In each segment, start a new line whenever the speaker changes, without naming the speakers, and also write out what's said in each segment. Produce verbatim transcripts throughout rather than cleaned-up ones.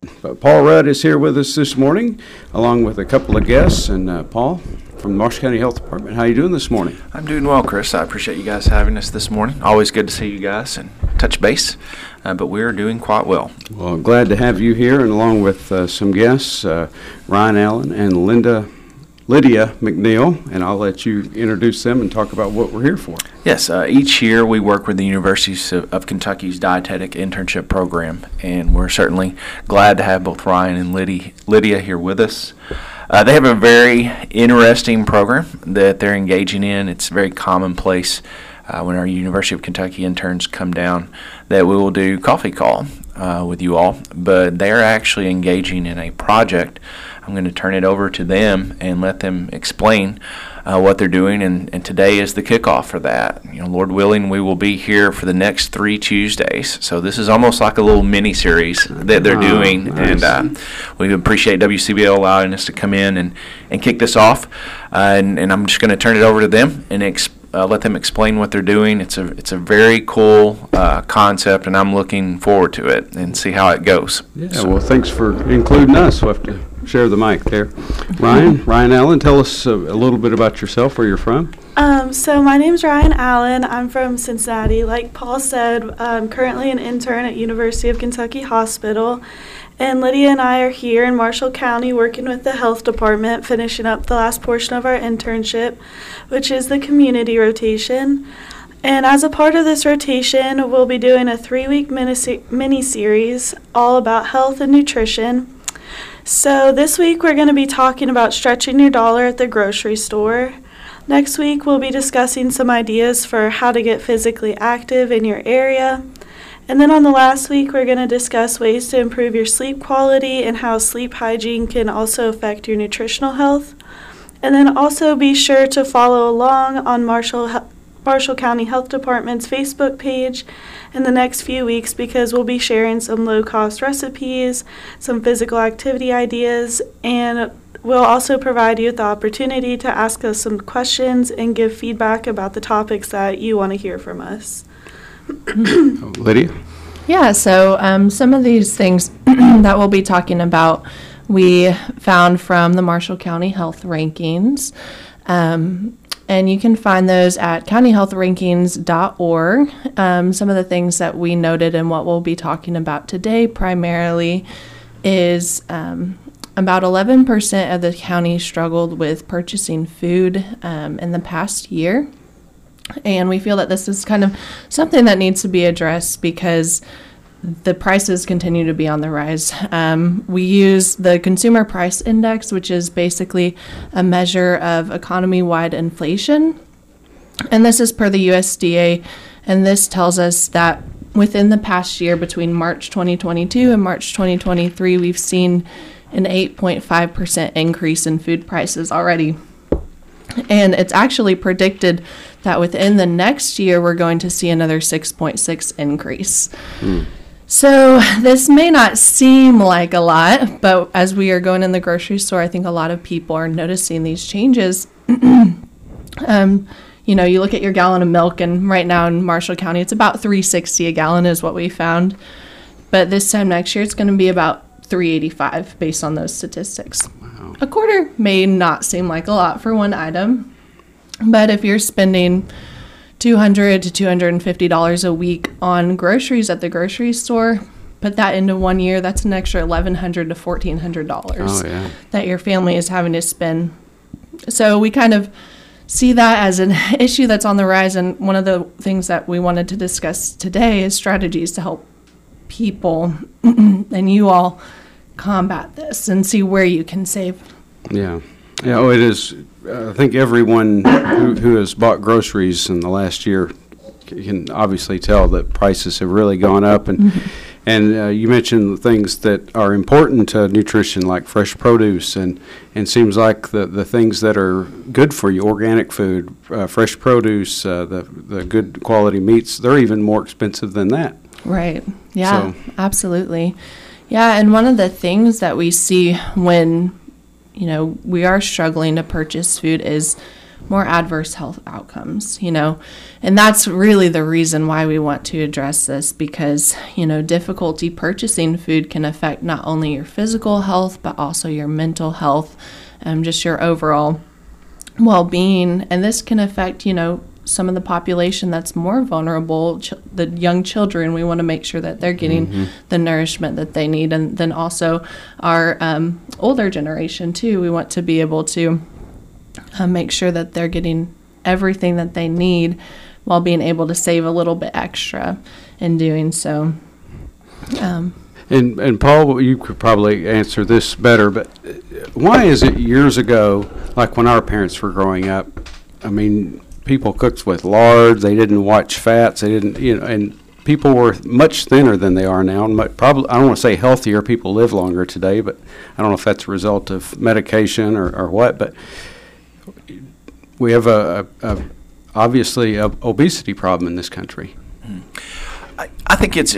But Paul Rudd is here with us this morning, along with a couple of guests. And uh, Paul, from the Marshall County Health Department, how are you doing this morning?
I'm doing well, Chris. I appreciate you guys having us this morning. Always good to see you guys and touch base, uh, but we're doing quite well.
Well, glad to have you here, and along with uh, some guests, uh, Ryan Allen and Linda Lydia McNeil, and I'll let you introduce them and talk about what we're here for.
Yes, uh, each year we work with the University of, of Kentucky's Dietetic Internship Program, and we're certainly glad to have both Ryan and Lydia, Lydia here with us. Uh, they have a very interesting program that they're engaging in. It's very commonplace uh, when our University of Kentucky interns come down that we will do coffee call uh, with you all, but they're actually engaging in a project. I'm going to turn it over to them and let them explain uh, what they're doing, and, and today is the kickoff for that. You know, Lord willing, we will be here for the next three Tuesdays. So this is almost like a little mini-series that they're oh, doing, nice. and uh, we appreciate W C B L allowing us to come in and, and kick this off. Uh, and, and I'm just going to turn it over to them and explain. Uh, let them explain what they're doing. It's a it's a very cool uh, concept, and I'm looking forward to it and see how it goes.
Yeah, so. Well, thanks for including us. We'll have to share the mic there. Ryan, Ryan Allen, tell us a, a little bit about yourself, where you're from.
Um, so my name's Ryan Allen. I'm from Cincinnati. Like Paul said, I'm currently an intern at University of Kentucky Hospital. And Lydia and I are here in Marshall County working with the health department, finishing up the last portion of our internship, which is the community rotation. And as a part of this rotation, we'll be doing a three-week mini-series all about health and nutrition. So this week we're going to be talking about stretching your dollar at the grocery store. Next week we'll be discussing some ideas for how to get physically active in your area. And then on the last week, we're going to discuss ways to improve your sleep quality and how sleep hygiene can also affect your nutritional health. And then also be sure to follow along on Marshall, Marshall County Health Department's Facebook page in the next few weeks, because we'll be sharing some low-cost recipes, some physical activity ideas, and we'll also provide you with the opportunity to ask us some questions and give feedback about the topics that you want to hear from us.
Lydia?
Yeah, so um, some of these things that we'll be talking about we found from the Marshall County Health Rankings. Um, and you can find those at county health rankings dot org. Um, some of the things that we noted and what we'll be talking about today primarily is um, about eleven percent of the county struggled with purchasing food um, in the past year. And we feel that this is kind of something that needs to be addressed because the prices continue to be on the rise. Um, we use the Consumer Price Index, which is basically a measure of economy-wide inflation. And this is per the U S D A, and this tells us that within the past year, between March twenty twenty-two and March twenty twenty-three, we've seen an eight point five percent increase in food prices already. And it's actually predicted that within the next year, we're going to see another six point six increase. Mm. So this may not seem like a lot, but as we are going in the grocery store, I think a lot of people are noticing these changes. um, you know, you look at your gallon of milk, and right now in Marshall County, it's about three sixty a gallon is what we found. But this time next year, it's going to be about three eighty-five based on those statistics. Wow. A quarter may not seem like a lot for one item, but if you're spending two hundred to two hundred fifty dollars a week on groceries at the grocery store, put that into one year, that's an extra eleven hundred to fourteen hundred dollars
oh, yeah.
that your family is having to spend. So we kind of see that as an issue that's on the rise, and one of the things that we wanted to discuss today is strategies to help people and you all combat this and see where you can save.
Yeah. Yeah, oh, it is. Uh, I think everyone who, who has bought groceries in the last year can obviously tell that prices have really gone up. And mm-hmm. and uh, you mentioned things that are important to nutrition, like fresh produce, and and seems like the, the things that are good for you, organic food, uh, fresh produce, uh, the the good quality meats, they're even more expensive than that.
Right. Yeah,
so.
Absolutely. Yeah, and one of the things that we see when you know, we are struggling to purchase food is more adverse health outcomes, you know. And that's really the reason why we want to address this, because, you know, difficulty purchasing food can affect not only your physical health, but also your mental health, and um, just your overall well-being. And this can affect, you know, some of the population that's more vulnerable, ch- the young children. We want to make sure that they're getting mm-hmm. the nourishment that they need. And then also our um, older generation, too. We want to be able to uh, make sure that they're getting everything that they need while being able to save a little bit extra in doing so. Um,
and, and Paul, you could probably answer this better, but why is it years ago, like when our parents were growing up, I mean, people cooked with lard, they didn't watch fats, they didn't, you know, and people were much thinner than they are now. And probably, I don't want to say healthier, people live longer today, but I don't know if that's a result of medication or, or what, but we have a, a, a obviously a obesity problem in this country.
I, I think it's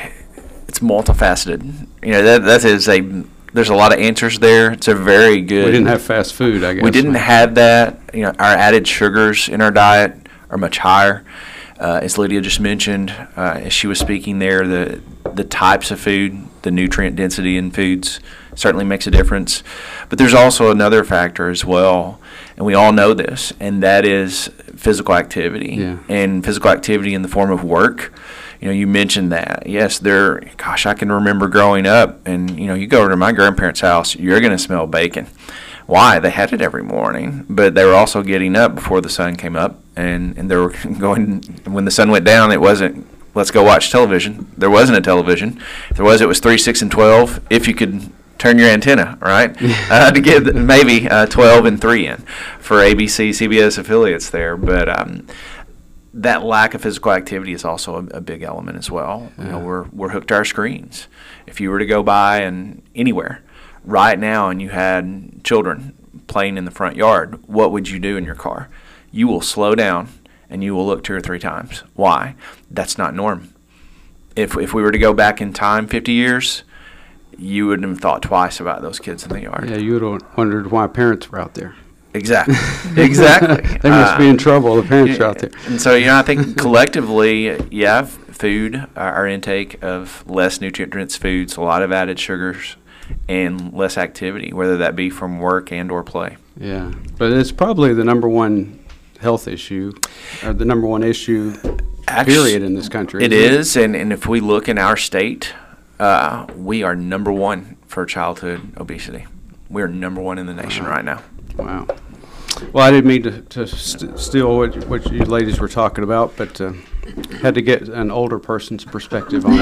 it's multifaceted. You know, that that is a there's a lot of answers there. It's a very good.
We didn't have fast food, I guess.
We didn't have that. You know, our added sugars in our diet are much higher. Uh, as Lydia just mentioned, uh, as she was speaking there, the the types of food, the nutrient density in foods certainly makes a difference. But there's also another factor as well, and we all know this, and that is physical activity.
Yeah.
And physical activity in the form of work. You know, you mentioned that. Yes, there, gosh, I can remember growing up, and, you know, you go over to my grandparents' house, you're going to smell bacon. Why? They had it every morning, but they were also getting up before the sun came up, and, and they were going, when the sun went down, it wasn't, let's go watch television. There wasn't a television. If there was, it was three, six, and twelve, if you could turn your antenna, right, uh, to get maybe uh, twelve and three in for A B C, C B S affiliates there, but um, that lack of physical activity is also a, a big element as well. Yeah. You know, we're we're hooked to our screens. If you were to go by and anywhere right now and you had children playing in the front yard, what would you do in your car? You will slow down and you will look two or three times. Why? That's not norm. If if we were to go back in time fifty years, you wouldn't have thought twice about those kids in the yard.
Yeah, you would have wondered why parents were out there.
Exactly. Exactly.
They must
uh,
be in trouble. The parents are out there.
And so, you know, I think collectively, yeah, food, our, our intake of less nutrient-dense foods, a lot of added sugars, and less activity, whether that be from work and or play.
Yeah, but it's probably the number one health issue, or the number one issue, Actually, period, in this country.
It is, it? and, and if we look in our state, uh, we are number one for childhood obesity. We are number one in the nation wow. right now.
Wow. Well, I didn't mean to, to st- steal what, what you ladies were talking about, but uh, had to get an older person's perspective on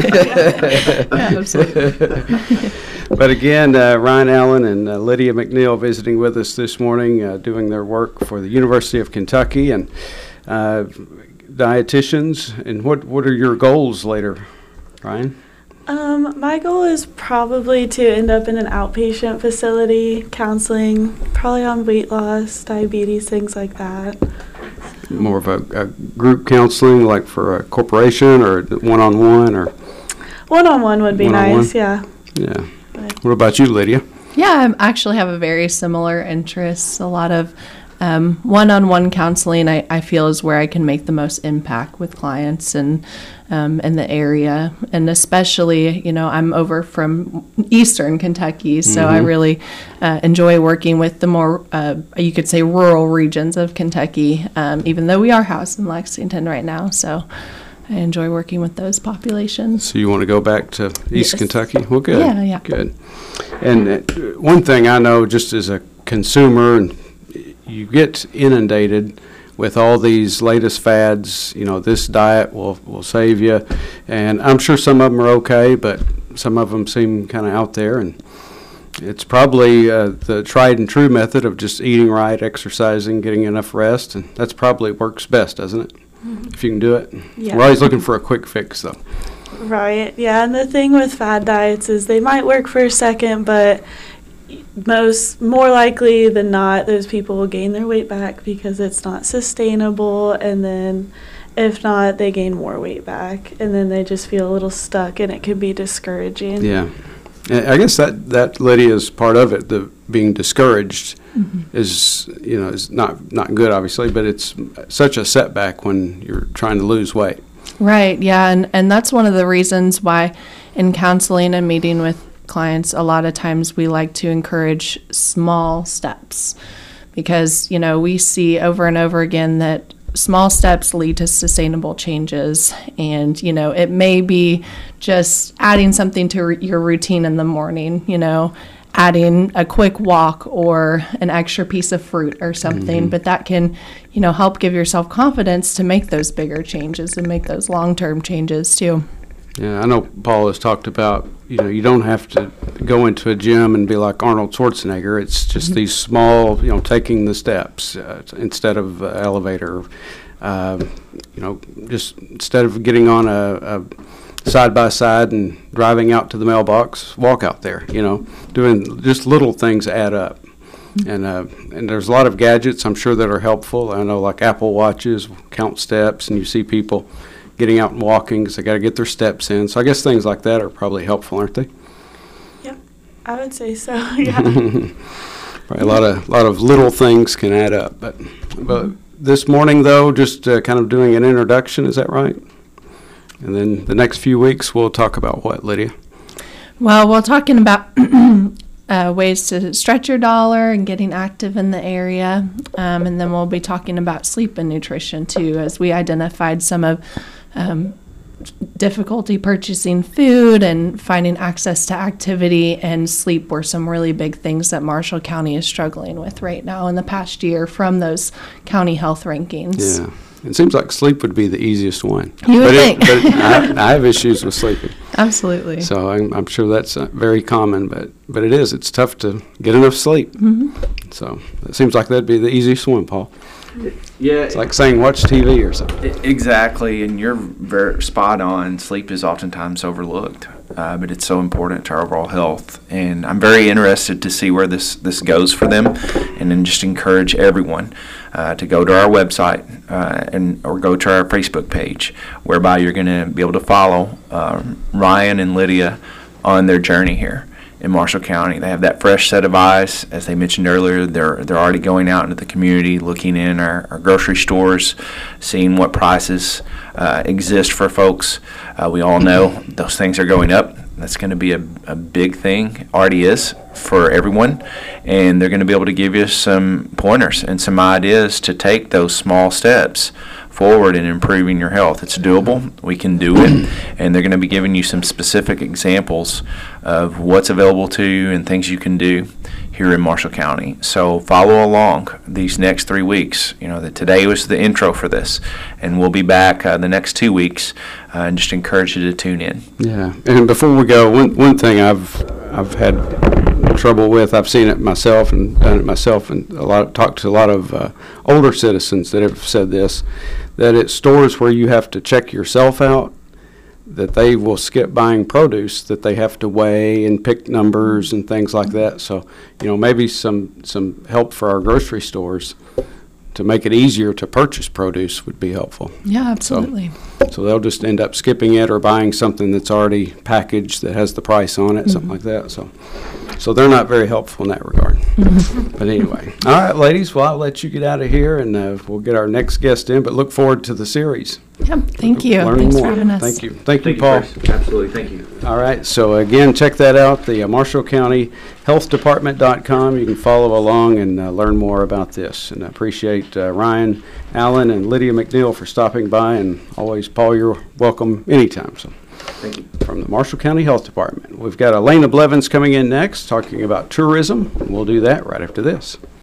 it.
Yeah, absolutely.
But again, uh, Ryan Allen and uh, Lydia McNeil visiting with us this morning, uh, doing their work for the University of Kentucky, and uh, dietitians. And what, what are your goals later, Ryan?
Um, my goal is probably to end up in an outpatient facility, counseling, probably on weight loss, diabetes, things like that.
More of a, a group counseling, like for a corporation, or one-on-one, or?
One-on-one would be
one-on-one?
nice, yeah.
Yeah. But what about you, Lydia?
Yeah, I actually have a very similar interests. A lot of um, one-on-one counseling, I, I feel, is where I can make the most impact with clients and um, in the area. And especially, you know, I'm over from Eastern Kentucky, so mm-hmm. I really uh, enjoy working with the more, uh, you could say, rural regions of Kentucky, um, even though we are housed in Lexington right now. So I enjoy working with those populations.
So you want to go back to East
yes.
Kentucky? Well, good.
Yeah, yeah.
Good. And uh, one thing I know, just as a consumer, and you get inundated with all these latest fads. You know, this diet will will save you, and I'm sure some of them are okay, but some of them seem kind of out there. And it's probably uh, the tried and true method of just eating right, exercising, getting enough rest, and that's probably works best, doesn't it? Mm-hmm. If you can do it.
Yeah.
We're always looking for a quick fix, though.
Right. Yeah, and the thing with fad diets is they might work for a second, but most more likely than not, those people will gain their weight back because it's not sustainable, and then if not, they gain more weight back, and then they just feel a little stuck, and it can be discouraging.
Yeah. And I guess that, that, Lydia, is part of it. The being discouraged
Mm-hmm.
is, you know, is not, not good, obviously, but it's such a setback when you're trying to lose weight.
Right, yeah, and, and that's one of the reasons why in counseling and meeting with clients, a lot of times we like to encourage small steps because, you know, we see over and over again that small steps lead to sustainable changes. And, you know, it may be just adding something to r- your routine in the morning, you know, adding a quick walk or an extra piece of fruit or something, mm-hmm. but that can, you know, help give yourself confidence to make those bigger changes and make those long-term changes too.
Yeah, I know Paul has talked about, you know, you don't have to go into a gym and be like Arnold Schwarzenegger. It's just mm-hmm. these small, you know, taking the steps uh, instead of uh, elevator, uh, you know, just instead of getting on a, a side by side and driving out to the mailbox, walk out there, you know, doing just little things add up. Mm-hmm. And uh, and there's a lot of gadgets, I'm sure, that are helpful. I know, like Apple Watches count steps, and you see people getting out and walking because they got to get their steps in. So I guess things like that are probably helpful, aren't they?
Yep, I would say so. Yeah.
Right, a lot of lot of little things can add up. But but this morning, though, just uh, kind of doing an introduction. Is that right? And then the next few weeks, we'll talk about what, Lydia?
Well, we're talking about uh, ways to stretch your dollar and getting active in the area. Um, and then we'll be talking about sleep and nutrition, too, as we identified some of um, difficulty purchasing food and finding access to activity, and sleep were some really big things that Marshall County is struggling with right now in the past year from those county health rankings.
Yeah. It seems like sleep would be the easiest one.
You would
but
think.
It, but I, I have issues with sleeping.
Absolutely.
So I'm, I'm sure that's uh, very common, but, but it is. It's tough to get enough sleep.
Mm-hmm.
So it seems like that'd be the easiest one, Paul.
Yeah,
It's like saying watch T V or something.
exactly, and you're very spot on. Sleep is oftentimes overlooked, uh, but it's so important to our overall health. And I'm very interested to see where this, this goes for them, and then just encourage everyone uh, to go to our website uh, and or go to our Facebook page, whereby you're going to be able to follow um, Ryan and Lydia on their journey here in Marshall County. They have that fresh set of eyes. As they mentioned earlier, they're they're already going out into the community, looking in our, our grocery stores, seeing what prices uh, exist for folks. Uh, we all know those things are going up. That's going to be a, a big thing, already is, for everyone. And they're going to be able to give you some pointers and some ideas to take those small steps forward in improving your health. It's doable. We can do it. And they're going to be giving you some specific examples of what's available to you and things you can do here in Marshall County. So follow along these next three weeks. You know, that today was the intro for this, and we'll be back uh, the next two weeks uh, and just encourage you to tune in.
Yeah, and before we go, one one thing I've I've had trouble with, I've seen it myself and done it myself, and a lot talked to a lot of uh, older citizens that have said this, that at stores where you have to check yourself out, that they will skip buying produce that they have to weigh and pick numbers and things like that. So, you know, maybe some some help for our grocery stores to make it easier to purchase produce would be helpful.
Yeah, absolutely.
So, so they'll just end up skipping it or buying something that's already packaged that has the price on it, mm-hmm. something like that. So, so they're not very helpful in that regard. Mm-hmm. But anyway, all right, ladies. Well, I'll let you get out of here, and uh, we'll get our next guest in. But look forward to the series.
Yeah, thank you.
Learning
Thanks
more.
for having us.
Thank you. Thank, thank you, Paul.
You, Absolutely. Thank you.
All right. So again, check that out, the uh, Marshall County Health Department dot com. You can follow along and uh, learn more about this. And I appreciate uh, Ryan Allen and Lydia McNeil for stopping by. And always, Paul, you're welcome anytime. So.
Thank you.
From the Marshall County Health Department. We've got Elena Blevins coming in next, talking about tourism. We'll do that right after this.